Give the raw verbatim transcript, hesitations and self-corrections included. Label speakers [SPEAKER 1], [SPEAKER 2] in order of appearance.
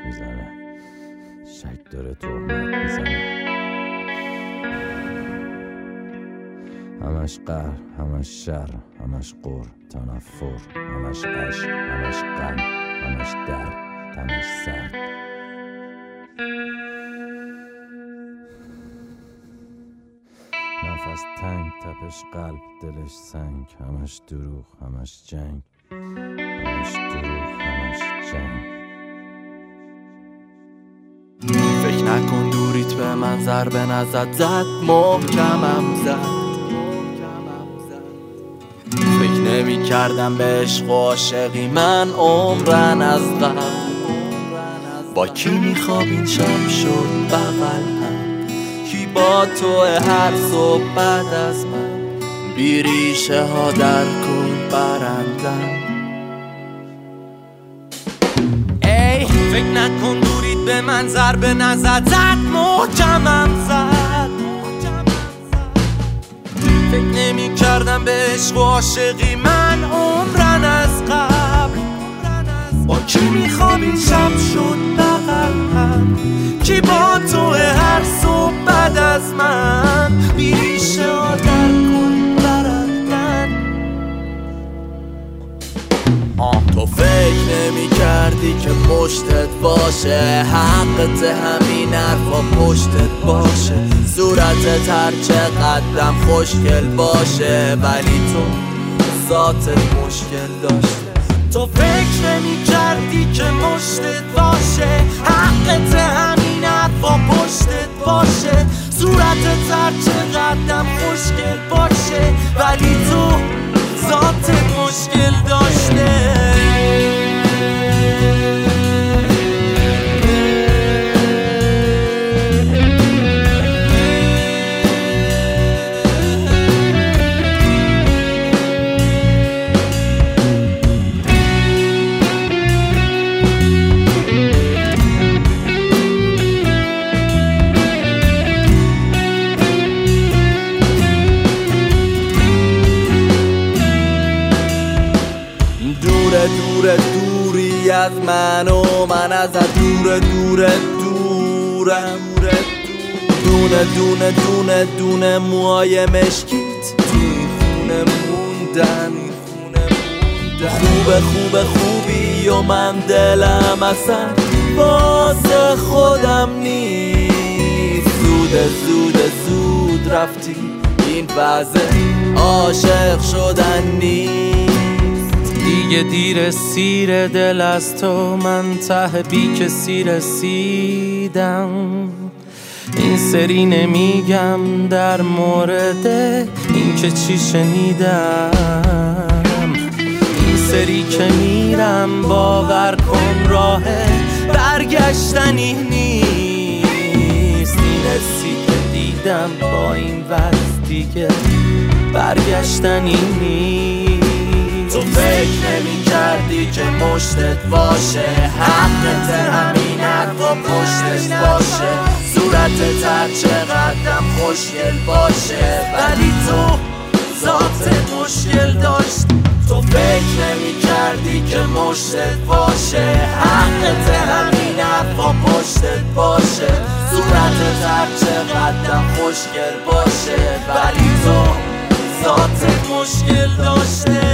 [SPEAKER 1] میزنه، شک داره تهمت میزنه. همش قهر، همش شر، همش قر، تنفر، همش عشق، همش غم، همش درد، تنش سرد. نفس تنگ، تپش قلب، دلش سنگ، همش دروغ، همش جنگ، همش دروغ، همش جنگ.
[SPEAKER 2] فکر نکن دوریت به من ضربه نزد، زد محکمم زد. فکر نمی کردم به عشق و عاشقی من عمرن از قبل. با کی میخوابین شب شد بغل هم، کی با تو هر صبح بعد از من، بی ریشه ها در کل برندم. ای فکر نکن دوریت به من ضربه نزد، زد محکمم زد. فکر نمی کردم به عشق و عاشقی من عمرن از قبل. با کی میخوابین شب شد بغل هم، کی با تو هر صبح بعد از من، بی ریشه ها در کل برندن. آه تو فکر نمی کردی که پشتت باشه، حقت همین حرفا پشتت باشه. صورتت هر چقدرم خوشگل باشه، ولی تو ذاتت مشکل داشته. تو فکر نمی کردی که مشتت باشه، حقت همین حرفا پشتت باشه. صورتت هر چقدرم خوشگل باشه، ولی تو ذاتت مشکل داشته. دور دوری از من و من ازت دور دور دورم. دونه دونه دونه دونه موهای مشکیت توی خونه موندن. خوبه خوبه خوبی و من دلم اصلا واسه خودم نیست. زود زود زود رفتی، این وضع عاشق شدن نیست. دیگه دیر سیر دل از تو، من ته بی کسی رسیدم. این سری نمیگم در مورد این که چی شنیدم. این سری که میرم باور کن راه برگشتنی نیست. این حسی که دیدم با این وضع دیگه برگشتنی نیست. تو فکر نمی کردی که مشتت باشه، حقت همین حرفا پشتت باشه. صورتت هر چقدرم خوشگل باشه، ولی تو ذاتت مشکل داشت. تو فکر نمی کردی که مشتت باشه، حقت همین حرفا پشتت باشه. صورتت هر چقدرم خوشگل باشه، ولی تو ذاتت مشکل داشته.